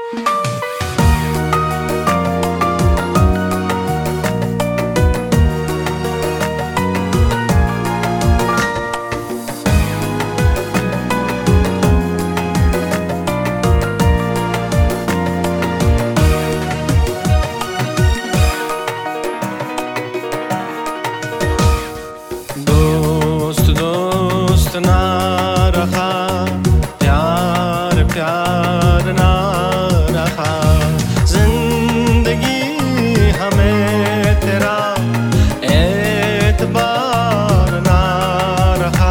ना रहा प्यार प्यार ना रहा, जिंदगी हमें तेरा एतबार ना रहा,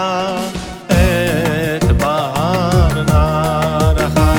एतबार ना रहा।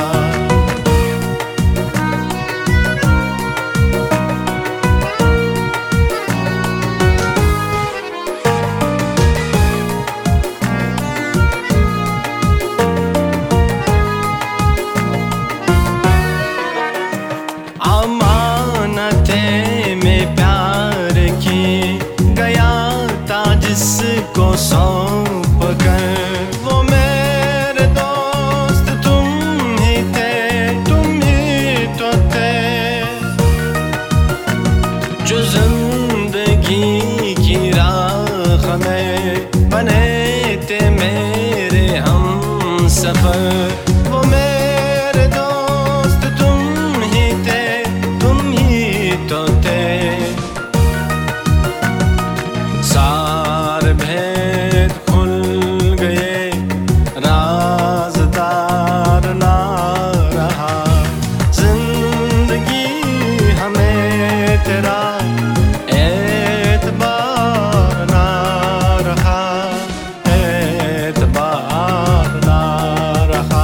जिसको सौंप कर वो मेरे दोस्त तुम ही थे, तुम ही तो थे जो जिंदगी की राह में बने थे मेरे हम सफर। वो मेरे दोस्त तुम ही थे, तुम ही तो थे। भेद खुल गए, राज़दार ना रहा, जिंदगी हमें तेरा एतबार ना रहा, एतबार ना रहा।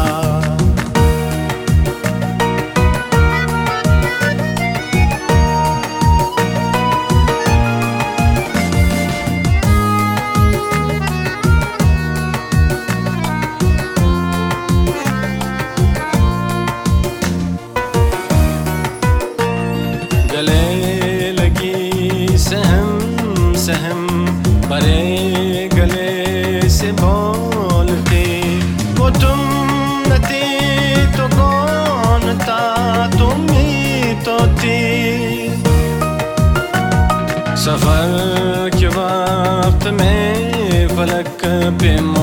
गले लगी सहम सहम भरे गले से बोलती, वो तुम न थी तो कौन था, तुम ही तो थी। सफर के वक्त में फलक पे